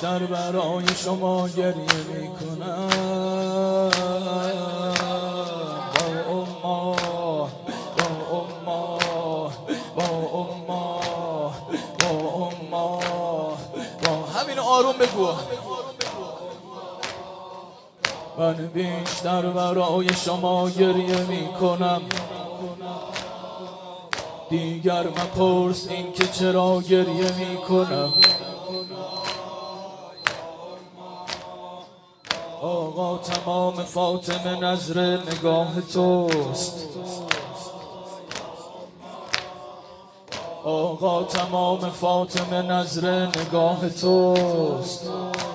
بیشتر برای شما گریه میکنم. با اماه با اماه با اماه با اماه با همین آروم بگو. من بیشتر برای شما گریه میکنم. دیگر مپرس این که چرا گریه میکنم. آقا تمام فاطمه نظر نگاه توست. آقا تمام فاطمه نظر نگاه توست.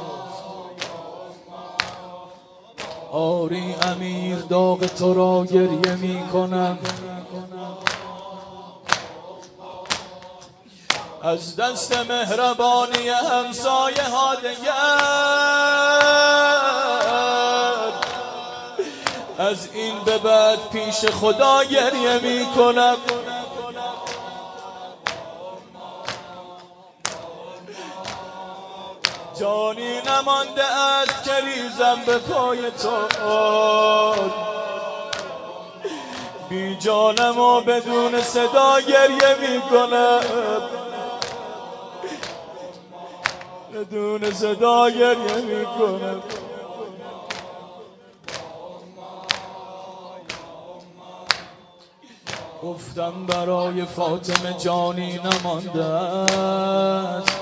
آری امیر داغ تو را گریه میکنم. از دست مهربانی همسایه ها دگر از این به بعد پیش خدا گریه میکنم. جانی نمانده است که ریزم به پای تو. بی جانم و بدون صدا گریه میکنم. بدون صدا گریه میکنم. گفتم برای فاطمه جانی نمانده است.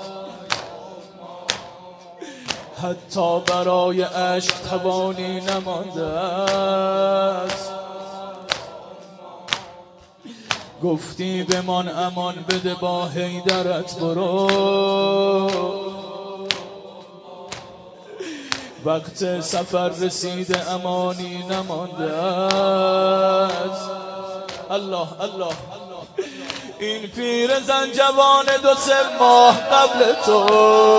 حتی برای عشق توانی نمانده است. گفتی بمان امان بده با حیدرت برو. وقت سفر رسیده امانی نمانده است. الله الله. این پیرزن جوان 2-3 ماه قبل تو.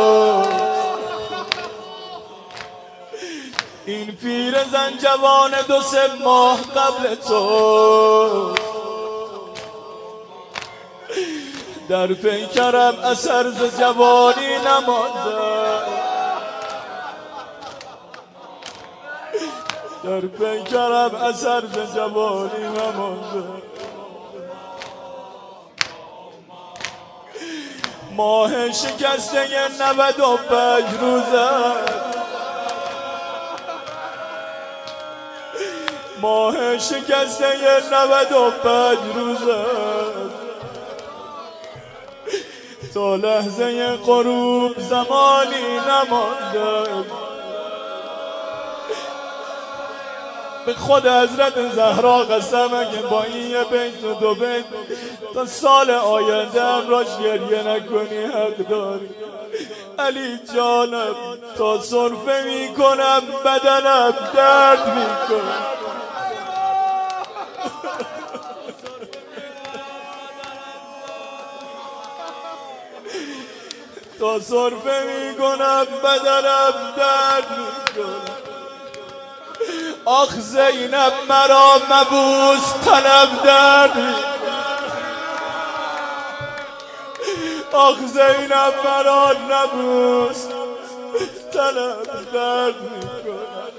این پیرزن جوان 2-3 ماه قبل تو. در پیکرم اثر ز جوانی نمانده. در پیکرم اثر ز جوانی نمانده. ماه شکسته 95 روزه. ماه شکسته 95 روزه. تا لحظه غروب زمانی نمانده. به خود حضرت زهرا قسم اگه با این 1 بیت و 2 بیت تا سال آینده امراش گریه نکنی حق داری. علی جانم تا سرفه میکنم بدنم درد میکنم. تا سرفه میکنم بدنم درد میکنم. آخ زینب مرا مبوس تنم درد میکنم. آخ زینب مرا نبوس تنم درد میکنم.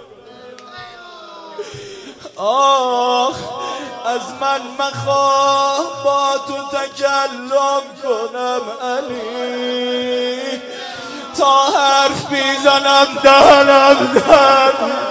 آخ از من مخواه با تو تکلم کنم علی. تا حرف بیزنم دهنم درد.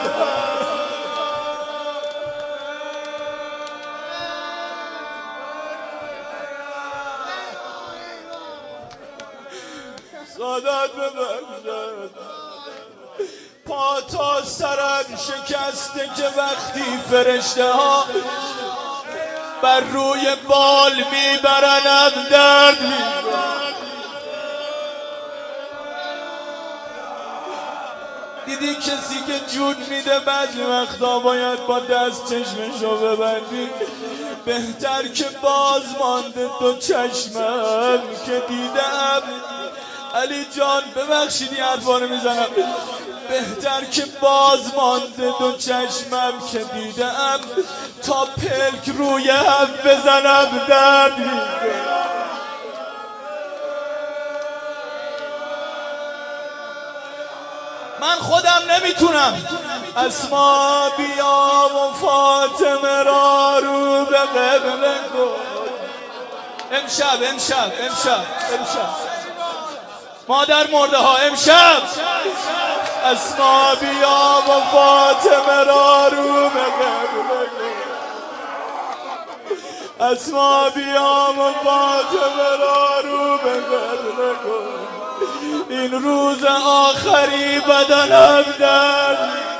سادت ببخشد پا تا سرم شکسته که وقتی فرشته ها بر روی بال میبرنم درد میکنم. دیدی کسی که جون میده بعضی وقتا باید با دست چشمشو ببندی. بهتر که باز مانده 2 چشمم که دیدم. علی جان ببخشید این حرفا رو میزنم. بهتر که باز مانده 2 چشمم که دیدم تا پلک روی هم بزنم درد میکنم. من خودم نمیتونم. اسما بیا و فاطمه را رو به قبله کن. امشب مادر مرده ها، امشب اسما بیا و فاطمه را رو به قبله کن. اسما بیا و فاطمه را رو به قبله کن. این روز آخری بدنم درد